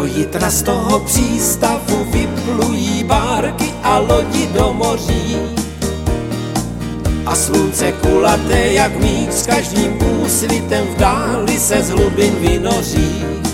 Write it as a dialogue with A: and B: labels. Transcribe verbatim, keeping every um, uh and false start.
A: Zítra z toho přístavu vyplují bárky a lodi do moří. A slunce kulaté jak míč s každým úsvitem v dáli se z hlubin vynoří.